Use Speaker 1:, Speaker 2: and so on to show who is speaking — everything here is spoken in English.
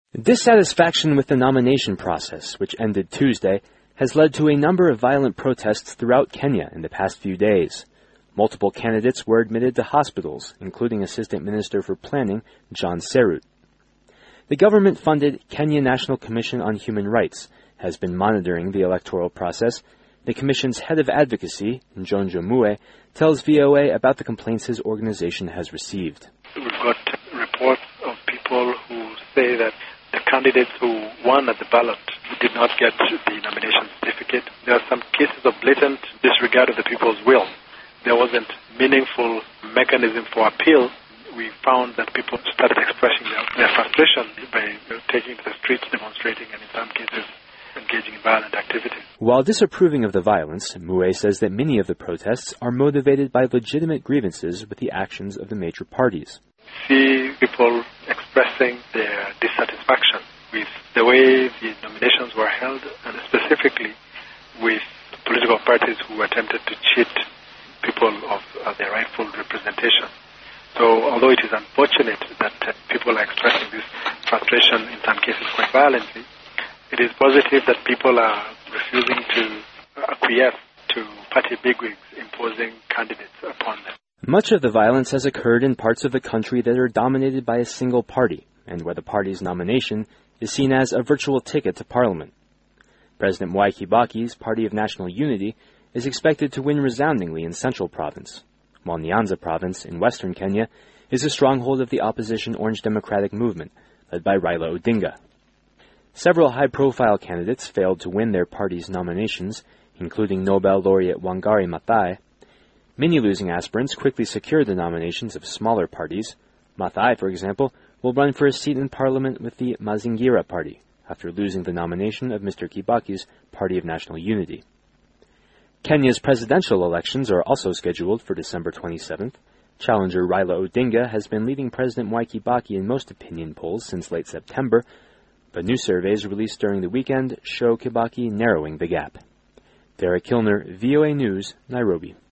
Speaker 1: Dissatisfaction with the nomination process, which ended Tuesday, has led to a number of violent protests throughout Kenya in the past few days. Multiple candidates were admitted to hospitals, including Assistant Minister for Planning, John Serut. The government-funded Kenya National Commission on Human Rights has been monitoring the electoral process. The commission's head of advocacy, Njonjo Mue, tells VOA about the complaints his organization has received.
Speaker 2: We've got reports of people who say that the candidates who won at the ballot did not get the nomination certificate. There are some cases of blatant disregard of the people's will. There wasn't meaningful mechanism for appeal. We found that people started expressing their frustration by taking to the streets, demonstrating, and in some cases engaging in violent activities.
Speaker 1: While disapproving of the violence, Mue says that many of the protests are motivated by legitimate grievances with the actions of the major parties.
Speaker 2: See people expressing their dissatisfaction with the way the nominations were held, and specifically with political parties who attempted to cheat people of their rightful representation. So although it is unfortunate that people are expressing this frustration, in some cases quite violently, it is positive that people are refusing to acquiesce to party bigwigs imposing candidates upon them.
Speaker 1: Much of the violence has occurred in parts of the country that are dominated by a single party, and where the party's nomination is seen as a virtual ticket to parliament. President Mwai Kibaki's Party of National Unity is expected to win resoundingly in Central Province, while Nyanza Province in western Kenya is a stronghold of the opposition Orange Democratic Movement, led by Raila Odinga. Several high-profile candidates failed to win their party's nominations, including Nobel laureate Wangari Maathai. Many losing aspirants quickly secured the nominations of smaller parties. Maathai, for example, will run for a seat in parliament with the Mazingira Party, after losing the nomination of Mr. Kibaki's Party of National Unity. Kenya's presidential elections are also scheduled for December 27th. Challenger Raila Odinga has been leading President Mwai Kibaki in most opinion polls since late September, but new surveys released during the weekend show Kibaki narrowing the gap. Derek Kilner, VOA News, Nairobi.